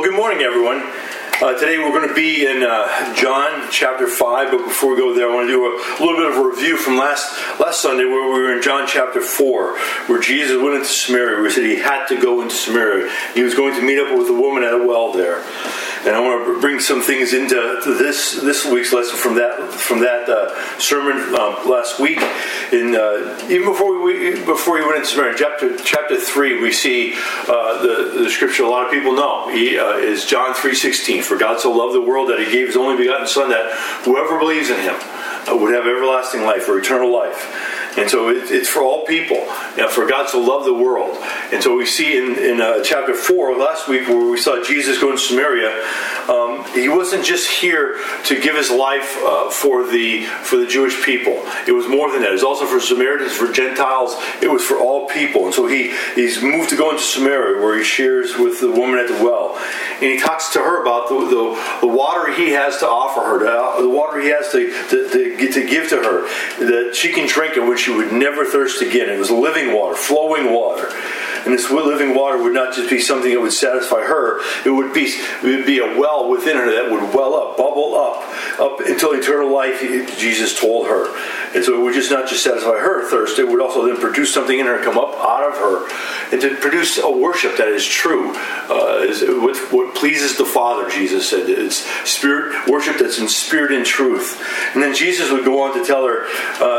Good morning, everyone. Today we're going to be in John chapter 5, but before we go there, I want to do a little bit of a review from last Sunday where we were in John chapter 4, where Jesus went into Samaria. We said he had to go into Samaria. He was going to meet up with a woman at a well there. And I want to bring some things into this week's lesson from that sermon last week. Even before he went into Samaria, chapter 3, we see the scripture a lot of people know. Is John 3:16. For God so loved the world that he gave his only begotten Son, that whoever believes in him would have everlasting life or eternal life. And so it's for all people. For God so loved the world. And so we see in chapter 4 last week, where we saw Jesus go into Samaria, he wasn't just here to give his life for the Jewish people. It was more than that. It was also for Samaritans, for Gentiles. It was for all people. And so he's moved to go into Samaria, where he shares with the woman at the well. And he talks to her about the water he has to offer her, the water he has to give to her, that she can drink and which she would never thirst again. It was living water, flowing water. And this living water would not just be something that would satisfy her. It would be a well within her that would well up, bubble up until eternal life, Jesus told her. And so it would not just satisfy her thirst, it would also then produce something in her, come up out of her, and to produce a worship that is true, what pleases the Father, Jesus said. It's spirit worship that's in spirit and truth. And then Jesus would go on to tell her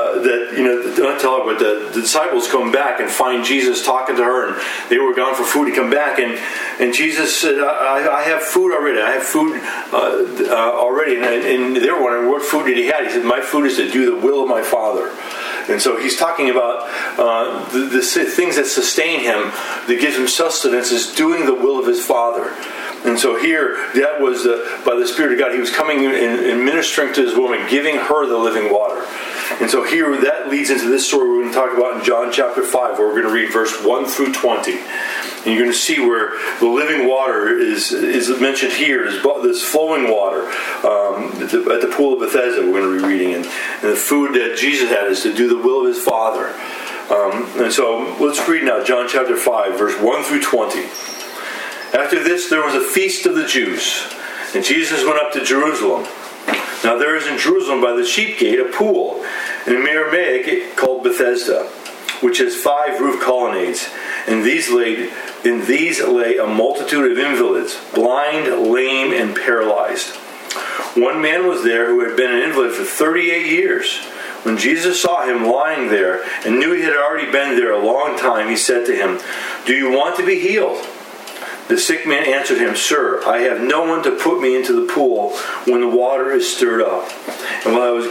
not tell her, but the disciples come back and find Jesus talking to her, and they were gone for food. He come back, and Jesus said, I have food already. I have food already. And they were wondering, what food did he have? He said, my food is to do the will of my Father. And so he's talking about the things that sustain him, that gives him sustenance, is doing the will of his Father. And so here, that was by the Spirit of God. He was coming and ministering to this woman, giving her the living water. And so here, that leads into this story we're going to talk about in John chapter 5, where we're going to read verse 1 through 20. And you're going to see where the living water is mentioned here, this flowing water at the pool of Bethesda we're going to be reading. And the food that Jesus had is to do the will of his Father. And so let's read now John chapter 5, verse 1 through 20. After this, there was a feast of the Jews, and Jesus went up to Jerusalem. Now there is in Jerusalem by the sheep gate a pool, in Aramaic called Bethesda, which has 5 roof colonnades. And these lay a multitude of invalids, blind, lame, and paralyzed. One man was there who had been an invalid for 38 years. When Jesus saw him lying there and knew he had already been there a long time, he said to him, "Do you want to be healed?" The sick man answered him, "Sir, I have no one to put me into the pool when the water is stirred up. And while I was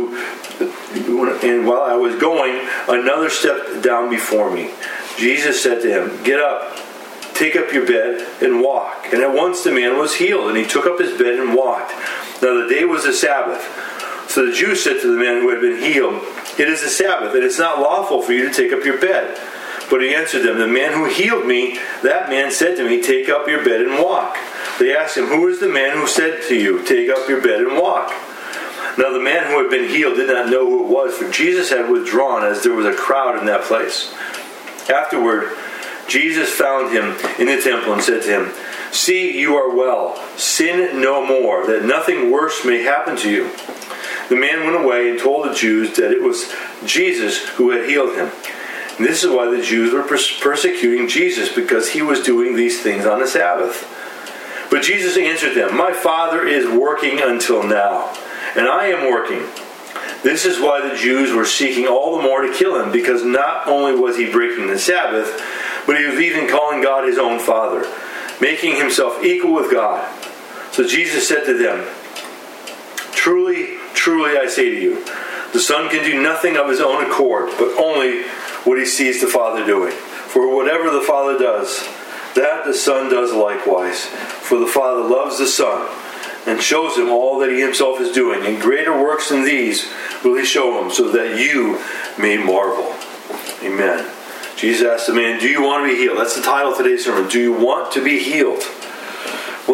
going, another stepped down before me." Jesus said to him, "Get up, take up your bed, and walk." And at once the man was healed, and he took up his bed and walked. Now the day was the Sabbath. So the Jews said to the man who had been healed, "It is the Sabbath, and it's not lawful for you to take up your bed." But he answered them, "The man who healed me, that man said to me, 'Take up your bed and walk.'" They asked him, "Who is the man who said to you, 'Take up your bed and walk'?" Now the man who had been healed did not know who it was, for Jesus had withdrawn, as there was a crowd in that place. Afterward, Jesus found him in the temple and said to him, "See, you are well. Sin no more, that nothing worse may happen to you." The man went away and told the Jews that it was Jesus who had healed him. And this is why the Jews were persecuting Jesus, because he was doing these things on the Sabbath. But Jesus answered them, "My Father is working until now, and I am working." This is why the Jews were seeking all the more to kill him, because not only was he breaking the Sabbath, but he was even calling God his own Father, making himself equal with God. So Jesus said to them, "Truly, truly I say to you, the Son can do nothing of his own accord, but only what he sees the Father doing. For whatever the Father does, that the Son does likewise. For the Father loves the Son, and shows him all that he himself is doing. And greater works than these will he show him, so that you may marvel." Amen. Jesus asked the man, "Do you want to be healed?" That's the title of today's sermon. Do you want to be healed? Well,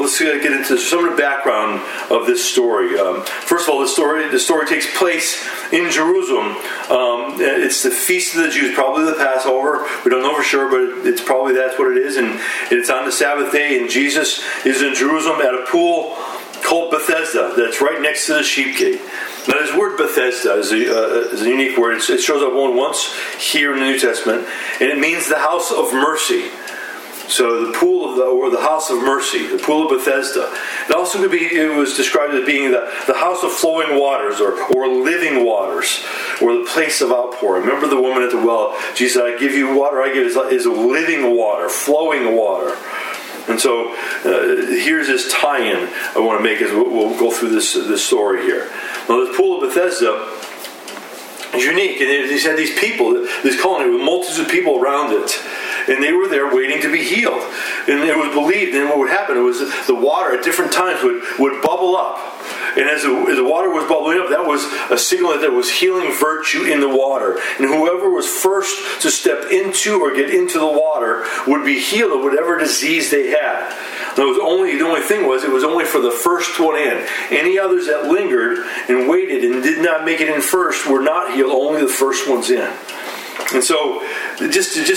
let's get into some of the background of this story. First of all, the story takes place in Jerusalem. It's the Feast of the Jews, probably the Passover. We don't know for sure, but it's probably that's what it is. And it's on the Sabbath day, and Jesus is in Jerusalem at a pool called Bethesda that's right next to the sheep gate. Now, this word Bethesda is a unique word. It shows up only once here in the New Testament, and it means the house of mercy. So the pool or the house of mercy, the pool of Bethesda. It was described as being the house of flowing waters or living waters, or the place of outpouring. Remember the woman at the well? Jesus said, I give you water, I give is living water, flowing water. And so here's this tie-in I want to make as we'll go through this story here. Now, the pool of Bethesda is unique, and they had these people, this colony with multitudes of people around it, and they were there waiting to be healed. And it was believed, and what would happen was the water at different times would bubble up. And as the water was bubbling up, that was a signal that there was healing virtue in the water. And whoever was first to step into or get into the water would be healed of whatever disease they had. Now, the only thing was, it was only for the first one in. Any others that lingered and waited and did not make it in first were not healed. Only the first ones in. And so, just a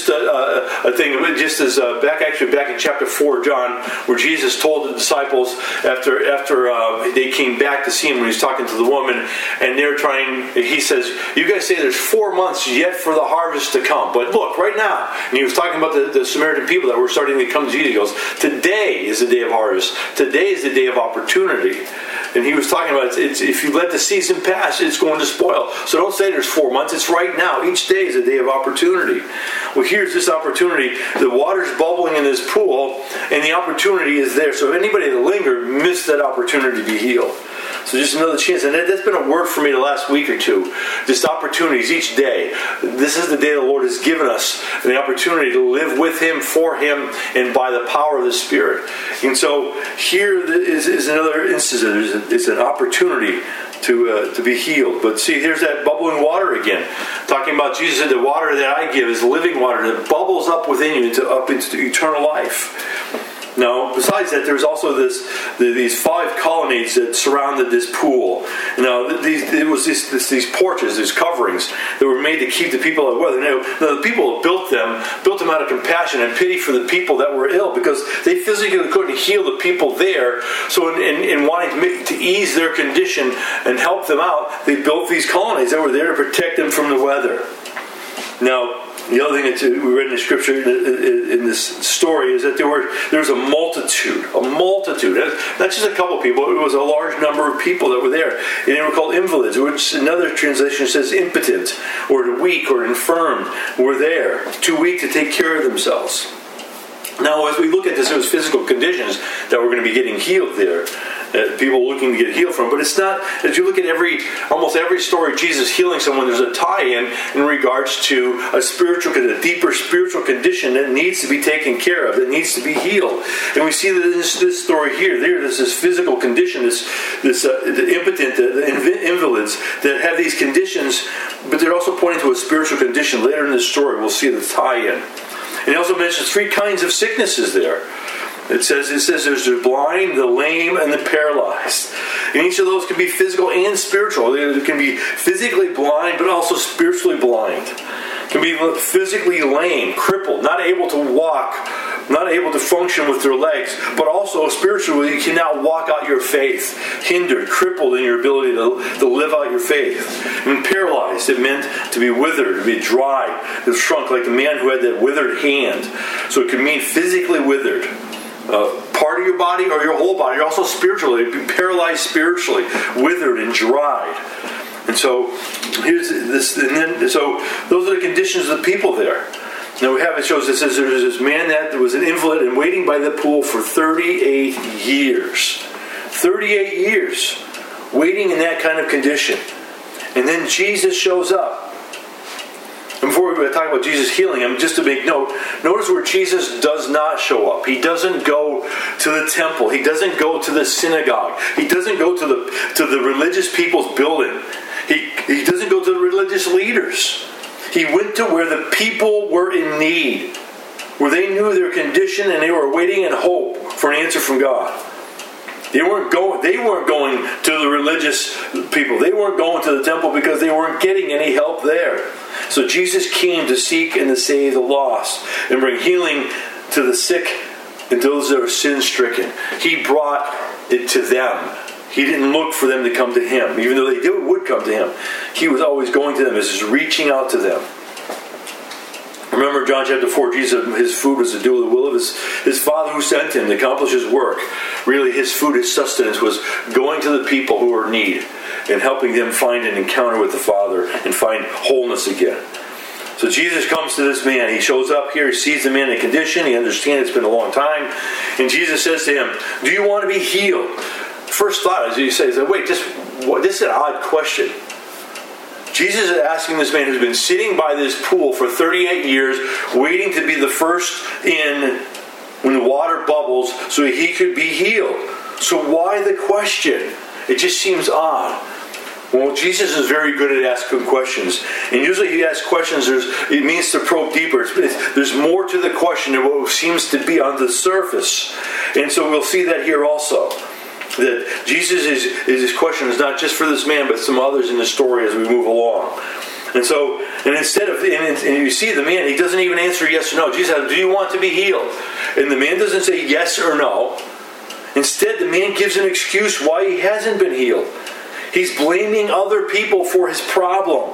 thing. Just as back in chapter 4, John, where Jesus told the disciples after they came back to see him when he was talking to the woman, and they're trying. He says, "You guys say there's 4 months yet for the harvest to come, but look right now." And he was talking about the Samaritan people that were starting to come to Jesus. He goes, "Today is the day of harvest. Today is the day of opportunity." And he was talking about if you let the season pass, it's going to spoil. So don't say there's 4 months. It's right now. Each day is a day of opportunity. Well, here's this opportunity. The water's bubbling in this pool, and the opportunity is there. So if anybody that lingered missed that opportunity to be healed. So just another chance. And that's been a word for me the last week or two. Just opportunities each day. This is the day the Lord has given us the opportunity to live with Him, for Him, and by the power of the Spirit. And so here is another instance. It's an opportunity to be healed. But see, here's that bubbling water again. Talking about Jesus said, the water that I give is living water that bubbles up within you up into eternal life. Now, besides that, there's also these 5 colonnades that surrounded this pool. Now, it was these porches, these coverings that were made to keep the people out of weather. Now, the people who built them out of compassion and pity for the people that were ill, because they physically couldn't heal the people there. So, in wanting to ease their condition and help them out, they built these colonnades that were there to protect them from the weather. Now, the other thing that we read in the scripture in this story is that there was a multitude, not just a couple people, it was a large number of people that were there. And they were called invalids, which another translation says impotent, or the weak, or infirm, were there, too weak to take care of themselves. Now, as we look at this, it was physical conditions that were going to be getting healed there. People looking to get healed from. But it's not, as you look at almost every story, Jesus healing someone, there's a tie-in in regards to a deeper spiritual condition that needs to be taken care of, that needs to be healed. And we see that in this story here, there's this physical condition, the impotent, the invalids that have these conditions, but they're also pointing to a spiritual condition. Later in this story, we'll see the tie-in. And he also mentions 3 kinds of sicknesses there. It says there's the blind, the lame, and the paralyzed. And each of those can be physical and spiritual. They can be physically blind, but also spiritually blind. Can be physically lame, crippled, not able to walk, not able to function with their legs, but also spiritually you cannot walk out your faith, hindered, crippled in your ability to live out your faith. And paralyzed, it meant to be withered, to be dry, to shrunk, like the man who had that withered hand. So it could mean physically withered. Part of your body or your whole body. You're also spiritually paralyzed spiritually, withered and dried. And so here's this. And then so those are the conditions of the people there. Now we have it shows. It says there was this man that was an invalid and waiting by the pool for 38 years. 38 years waiting in that kind of condition, and then Jesus shows up. And before we talk about Jesus healing him, just to make note, notice where Jesus does not show up. He doesn't go to the temple. He doesn't go to the synagogue. He doesn't go to the religious people's building. He doesn't go to the religious leaders. He went to where the people were in need. where they knew their condition and they were waiting in hope for an answer from God. They weren't going to the religious people. They weren't going to the temple because they weren't getting any help there. So Jesus came to seek and to save the lost and bring healing to the sick and those that are sin-stricken. He brought it to them. He didn't look for them to come to him. Even though they would come to him, he was always going to them. This is reaching out to them. Remember John chapter 4, Jesus, his food was to do the will of his Father who sent him to accomplish his work. Really, his food, his sustenance was going to the people who are in need and helping them find an encounter with the Father and find wholeness again. So Jesus comes to this man. He shows up here. He sees the man in condition. He understands it's been a long time. And Jesus says to him, do you want to be healed? First thought is he says, wait, this is an odd question. Jesus is asking this man who's been sitting by this pool for 38 years, waiting to be the first in when the water bubbles so he could be healed. So why the question? It just seems odd. Well, Jesus is very good at asking questions. And usually he asks questions, it means to probe deeper. There's more to the question than what seems to be on the surface. And so we'll see that here also. That Jesus his question is not just for this man, but some others in the story as we move along. And you see the man, he doesn't even answer yes or no. Jesus says, do you want to be healed? And the man doesn't say yes or no. Instead, the man gives an excuse why he hasn't been healed. He's blaming other people for his problem.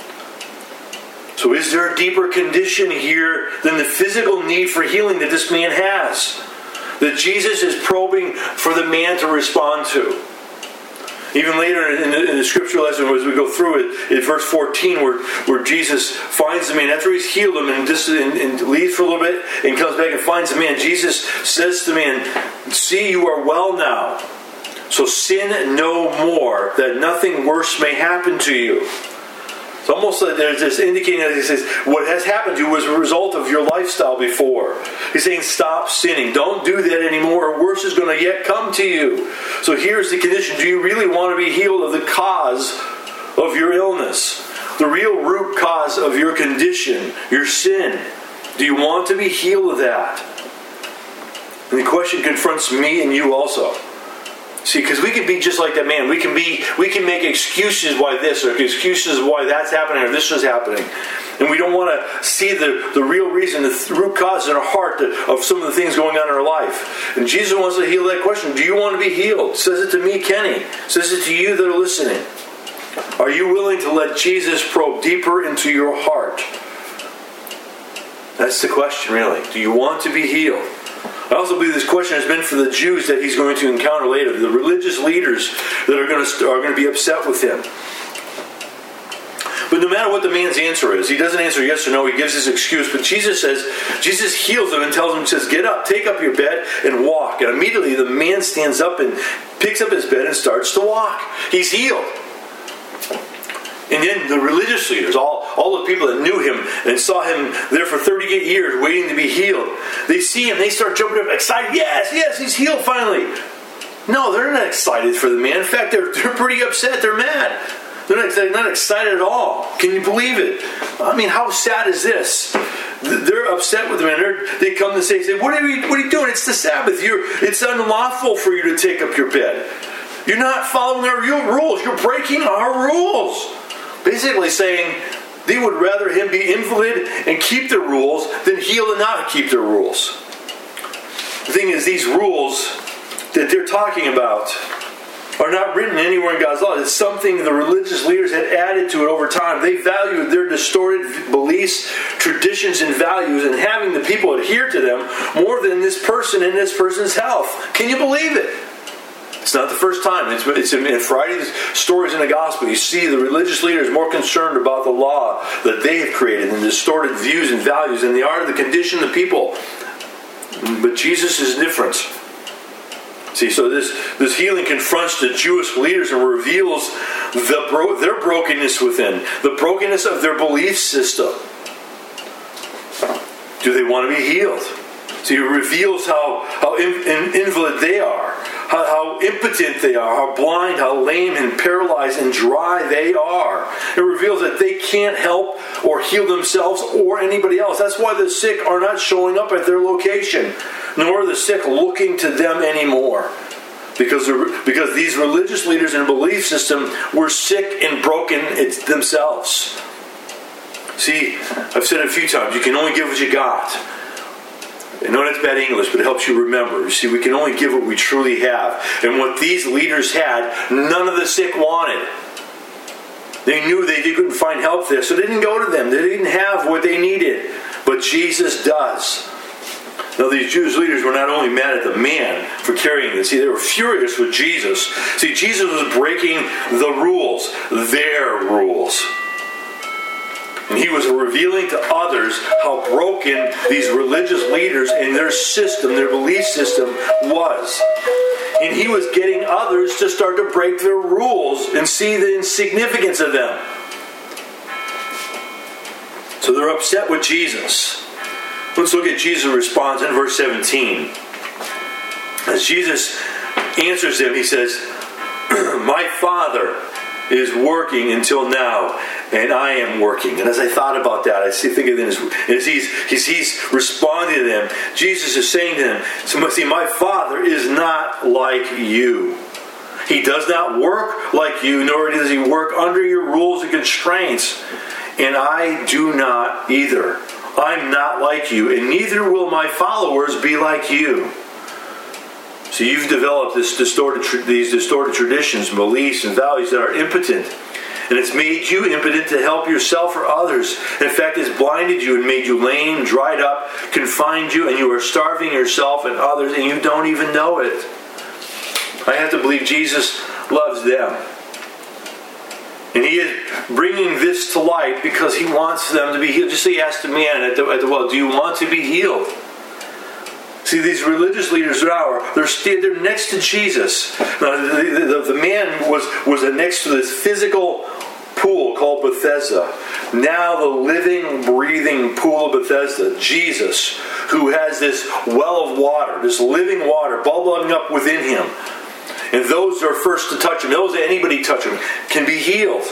So is there a deeper condition here than the physical need for healing that this man has? That Jesus is probing for the man to respond to. Even later in the scripture lesson, as we go through it, in verse 14, where Jesus finds the man, after he's healed him and leaves for a little bit, and comes back and finds the man, Jesus says to the man, see, you are well now, so sin no more, that nothing worse may happen to you. It's almost like there's this indicating that he says, what has happened to you was a result of your lifestyle before. He's saying, stop sinning. Don't do that anymore, or worse is going to yet come to you. So here's the condition. Do you really want to be healed of the cause of your illness? The real root cause of your condition, your sin. Do you want to be healed of that? And the question confronts me and you also. See, because we can be just like that man. We can make excuses why this, or excuses why that's happening, or this is happening. And we don't want to see the real reason, the root cause in our heart of some of the things going on in our life. And Jesus wants to heal that question. Do you want to be healed? Says it to me, Kenny. Says it to you that are listening. Are you willing to let Jesus probe deeper into your heart? That's the question, really. Do you want to be healed? I also believe this question has been for the Jews that he's going to encounter later, the religious leaders that are going to be upset with him. But no matter what the man's answer is, he doesn't answer yes or no, he gives his excuse, but Jesus heals him and tells him, says, get up, take up your bed and walk. And immediately the man stands up and picks up his bed and starts to walk. He's healed. And then the religious leaders, all the people that knew him and saw him there for 38 years waiting to be healed, they see him, they start jumping up excited. Yes, he's healed finally. No, they're not excited for the man. In fact, they're pretty upset. They're mad. They're not excited at all. Can you believe it? I mean, how sad is this? They're upset with the man. They come and say, what are you doing? It's the Sabbath. It's unlawful for you to take up your bed. You're not following our rules. You're breaking our rules. Basically saying they would rather him be invalid and keep the rules than heal and not keep the rules. The thing is, these rules that they're talking about are not written anywhere in God's law. It's something the religious leaders had added to it over time. They valued their distorted beliefs, traditions, and values, and having the people adhere to them more than this person and this person's health. Can you believe it? It's not the first time. It's in Friday's stories in the gospel. You see the religious leaders more concerned about the law that they have created and distorted views and values than they are the condition of the people. But Jesus is different. See, so this healing confronts the Jewish leaders and reveals their brokenness within, the brokenness of their belief system. Do they want to be healed? See, it reveals how invalid they are. How impotent they are, how blind, how lame and paralyzed and dry they are. It reveals that they can't help or heal themselves or anybody else. That's why the sick are not showing up at their location, nor are the sick looking to them anymore. Because these religious leaders and belief system were sick and broken themselves. See, I've said it a few times, you can only give what you got. I know that's bad English, but it helps you remember. You see, we can only give what we truly have. And what these leaders had, none of the sick wanted. They knew they couldn't find help there, so they didn't go to them. They didn't have what they needed. But Jesus does. Now, these Jewish leaders were not only mad at the man for carrying this, see, they were furious with Jesus. See, Jesus was breaking the rules, their rules. And he was revealing to others how broken these religious leaders and their system, their belief system, was. And he was getting others to start to break their rules and see the insignificance of them. So they're upset with Jesus. Let's look at Jesus' response in verse 17. As Jesus answers them, he says, "My Father is working until now, and I am working." And as I thought about that, I think of this, as he's responding to them, Jesus is saying to them, see, my Father is not like you. He does not work like you, nor does he work under your rules and constraints. And I do not either. I'm not like you, and neither will my followers be like you. So you've developed these distorted traditions, beliefs, and values that are impotent. And it's made you impotent to help yourself or others. In fact, it's blinded you and made you lame, dried up, confined you, and you are starving yourself and others, and you don't even know it. I have to believe Jesus loves them. And he is bringing this to light because he wants them to be healed. Just so he asked the man at the well, do you want to be healed? See, these religious leaders they're next to Jesus. Now, the man was next to this physical pool called Bethesda. Now the living, breathing pool of Bethesda, Jesus, who has this well of water, this living water bubbling up within him. And those that are first to touch him, those that anybody touch him, can be healed.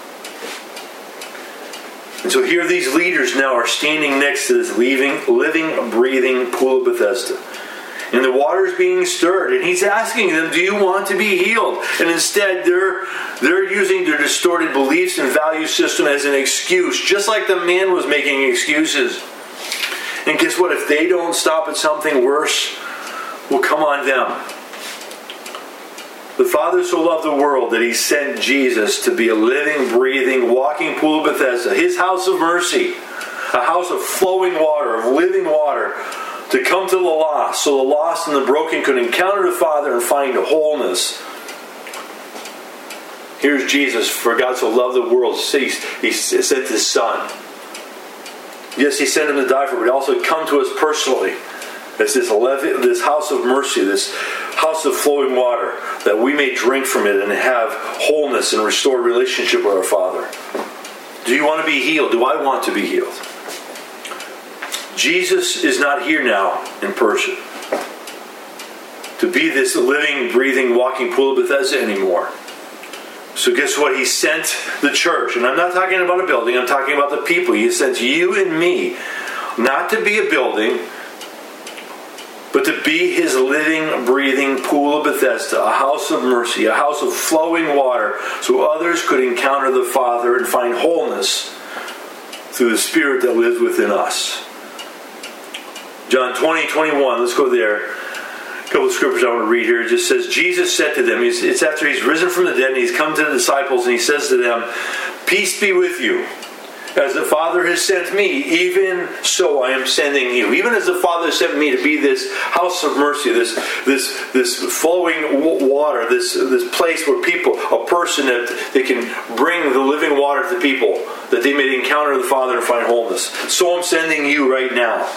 And so here these leaders now are standing next to this living, breathing pool of Bethesda. And the water is being stirred. And he's asking them, do you want to be healed? And instead, they're using their distorted beliefs and value system as an excuse, just like the man was making excuses. And guess what? If they don't stop at something worse, will come on them. The Father so loved the world that he sent Jesus to be a living, breathing, walking pool of Bethesda, his house of mercy, a house of flowing water, of living water, to come to the lost, so the lost and the broken could encounter the Father and find wholeness. Here's Jesus, for God so loved the world, he sent his Son. Yes, he sent him to die for it, but he also come to us personally. It's this house of mercy, this house of flowing water, that we may drink from it and have wholeness and restored relationship with our Father. Do you want to be healed? Do I want to be healed? Jesus is not here now in person to be this living, breathing, walking pool of Bethesda anymore. So guess what? He sent the church. And I'm not talking about a building. I'm talking about the people. He sent you and me not to be a building, but to be his living, breathing pool of Bethesda, a house of mercy, a house of flowing water, so others could encounter the Father and find wholeness through the Spirit that lives within us. John 20:21, let's go there. A couple of scriptures I want to read here. It just says, Jesus said to them, it's after he's risen from the dead and he's come to the disciples and he says to them, "Peace be with you. As the Father has sent me, even so I am sending you." Even as the Father sent me to be this house of mercy, this flowing water, this place where people, a person that they can bring the living water to people, that they may encounter the Father and find wholeness. So I'm sending you right now.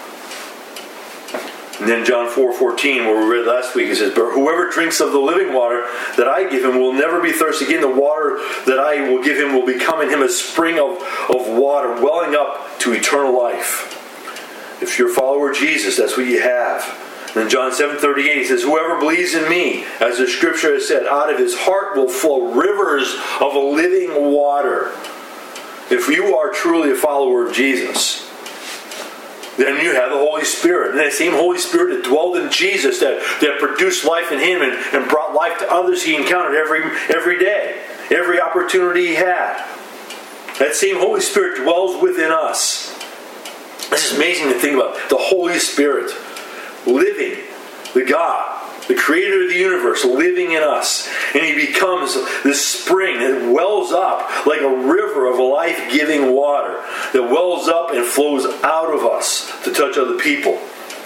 And then John 4:14, where we read last week, it says, "But whoever drinks of the living water that I give him will never be thirsty again. The water that I will give him will become in him a spring of water welling up to eternal life." If you're a follower of Jesus, that's what you have. In John 7:38, he says, whoever believes in me, as the scripture has said, out of his heart will flow rivers of living water. If you are truly a follower of Jesus, then you have the Holy Spirit. And that same Holy Spirit that dwelled in Jesus, that produced life in him and brought life to others he encountered every day, every opportunity he had. That same Holy Spirit dwells within us. This is amazing to think about. The Holy Spirit living, the God, the creator of the universe, living in us. And he becomes this spring that wells up like a river of life-giving water that wells up and flows out of us to touch other people.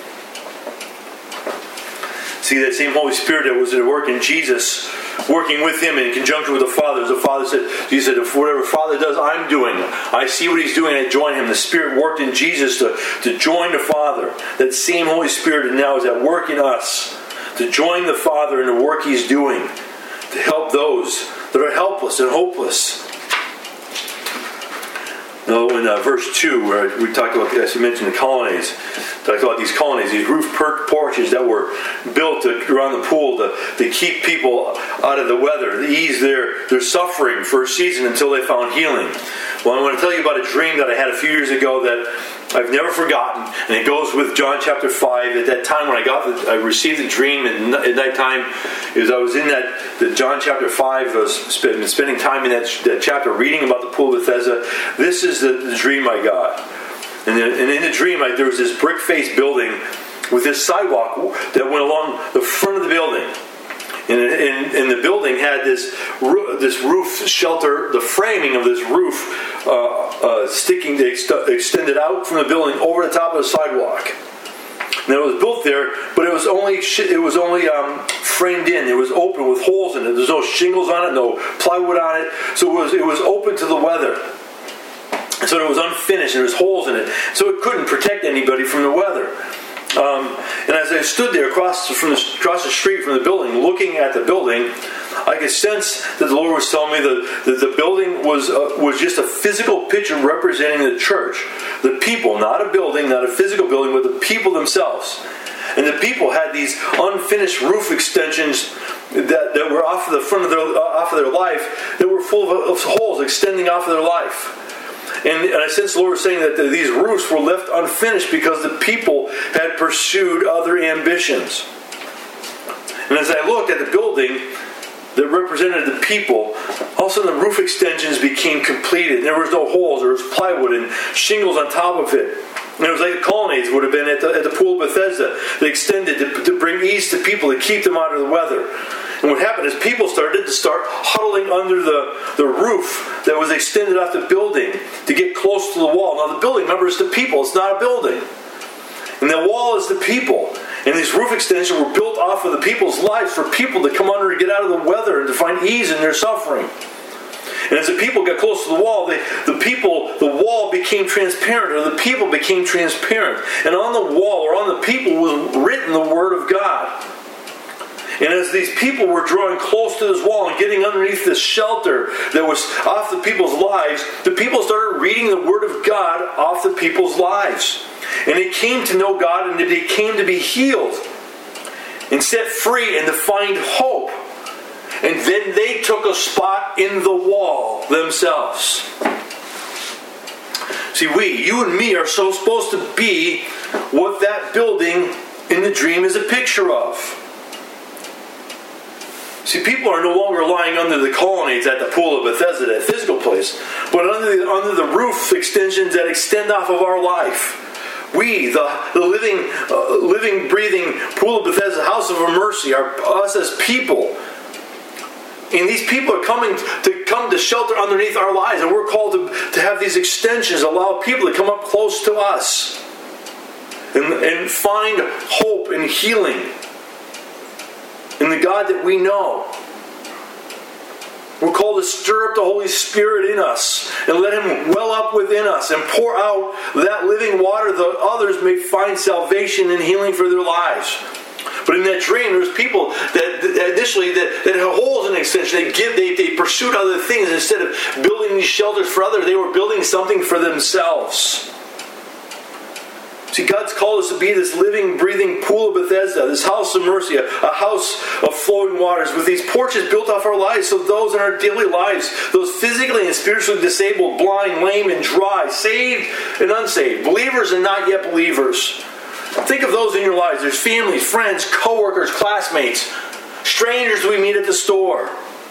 See, that same Holy Spirit that was at work in Jesus, working with him in conjunction with the Father. As the Father said, he said, if whatever Father does, I'm doing. I see what he's doing, I join him. The Spirit worked in Jesus to join the Father. That same Holy Spirit now is at work in us to join the Father in the work he's doing, to help those that are helpless and hopeless. Now, in verse 2, where we talked about, as you mentioned, the colonnades, talked about these colonnades, these roof porches that were built around the pool to keep people out of the weather, to ease their suffering for a season until they found healing. Well, I want to tell you about a dream that I had a few years ago that I've never forgotten, and it goes with John chapter 5. At that time when I received the dream at night time, I was in the John chapter 5, spending time in that chapter reading about the pool of Bethesda. This is the dream I got. And in the dream, there was this brick-faced building with this sidewalk that went along the front of the building. And the building had this roof shelter, the framing of this roof extended out from the building over the top of the sidewalk. And it was built there, but it was only framed in. It was open with holes in it. There's no shingles on it, no plywood on it. So it was open to the weather. So it was unfinished, and there was holes in it. So it couldn't protect anybody from the weather. And as I stood there across the street from the building, looking at the building, I could sense that the Lord was telling me that the building was just a physical picture representing the church. The people, not a building, not a physical building, but the people themselves. And the people had these unfinished roof extensions that were off of the front of their life, that were full of holes extending off of their life. And I sense the Lord was saying that these roofs were left unfinished because the people had pursued other ambitions. And as I looked at the building that represented the people, all of a sudden the roof extensions became completed. There was no holes, there was plywood and shingles on top of it. And it was like the colonnades would have been at the pool of Bethesda. They extended to bring ease to people, to keep them out of the weather. And what happened is people started huddling under the roof that was extended off the building to get close to the wall. Now the building, remember, is the people. It's not a building. And the wall is the people. And these roof extensions were built off of the people's lives for people to come under and get out of the weather and to find ease in their suffering. And as the people got close to the wall, the wall became transparent, or the people became transparent. And on the wall, or on the people, was written the Word of God. And as these people were drawing close to this wall and getting underneath this shelter that was off the people's lives, the people started reading the Word of God off the people's lives. And they came to know God, and they came to be healed and set free and to find hope. And then they took a spot in the wall themselves. See, you and me are so supposed to be what that building in the dream is a picture of. See, people are no longer lying under the colonnades at the pool of Bethesda, that physical place, but under the roof extensions that extend off of our life. We, the living, breathing pool of Bethesda, house of mercy, us as people. And these people are coming to shelter underneath our lives, and we're called to have these extensions, allow people to come up close to us and find hope and healing in the God that we know. We're called to stir up the Holy Spirit in us and let Him well up within us and pour out that living water that others may find salvation and healing for their lives. But in that dream, there's people that initially that had holes in the extension. They pursued other things. Instead of building these shelters for others, they were building something for themselves. See, God's called us to be this living, breathing pool of Bethesda, this house of mercy, a house of flowing waters, with these porches built off our lives, so those in our daily lives, those physically and spiritually disabled, blind, lame, and dry, saved and unsaved, believers and not yet believers. Think of those in your lives. There's families, friends, co-workers, classmates, strangers we meet at the store.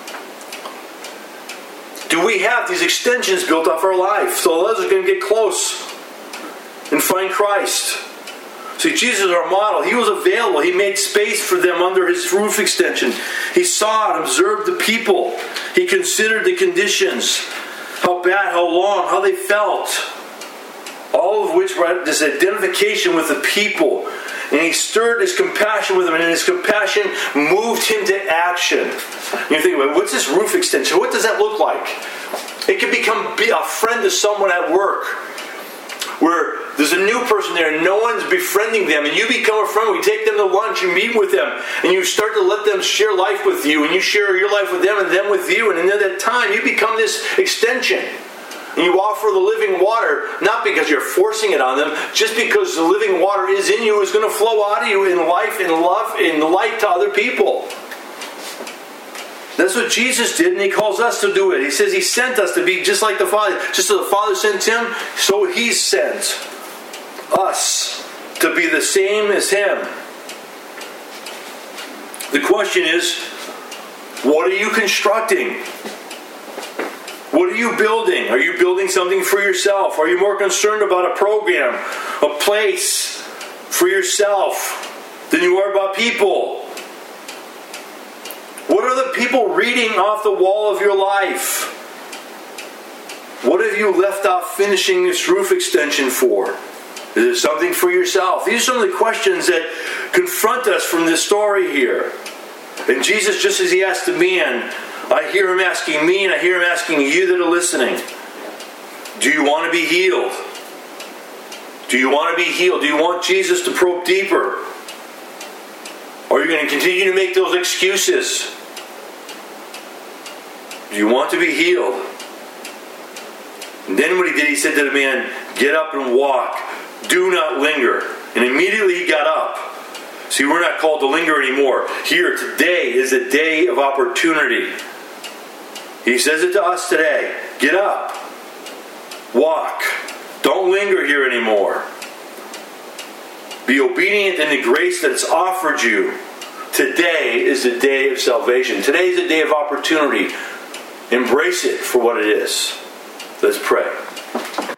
Do we have these extensions built off our life so others are going to get close and find Christ? See, Jesus is our model. He was available. He made space for them under his roof extension. He saw and observed the people. He considered the conditions, how bad, how long, how they felt. All of which were this identification with the people. And he stirred his compassion with them, and his compassion moved him to action. You think about it, what's this roof extension? What does that look like? It can become a friend to someone at work, where there's a new person there and no one's befriending them, and you become a friend. We take them to lunch, you meet with them, and you start to let them share life with you, and you share your life with them and them with you, and in that time you become this extension. And you offer the living water, not because you're forcing it on them, just because the living water is in you, is going to flow out of you in life and love and light to other people. That's what Jesus did, and he calls us to do it. He says he sent us to be just like the Father. Just as the Father sent him, so he sent us to be the same as him. The question is, what are you constructing? What are you building? Are you building something for yourself? Are you more concerned about a program, a place for yourself than you are about people? What are the people reading off the wall of your life? What have you left off finishing this roof extension for? Is it something for yourself? These are some of the questions that confront us from this story here. And Jesus, just as he asked the man, I hear him asking me, and I hear him asking you that are listening. Do you want to be healed? Do you want to be healed? Do you want Jesus to probe deeper? Or are you going to continue to make those excuses? Do you want to be healed? And then what he did, he said to the man, get up and walk. Do not linger. And immediately he got up. See, we're not called to linger anymore. Here, today is a day of opportunity. He says it to us today. Get up. Walk. Don't linger here anymore. Be obedient in the grace that's offered you. Today is the day of salvation. Today is the day of opportunity. Embrace it for what it is. Let's pray.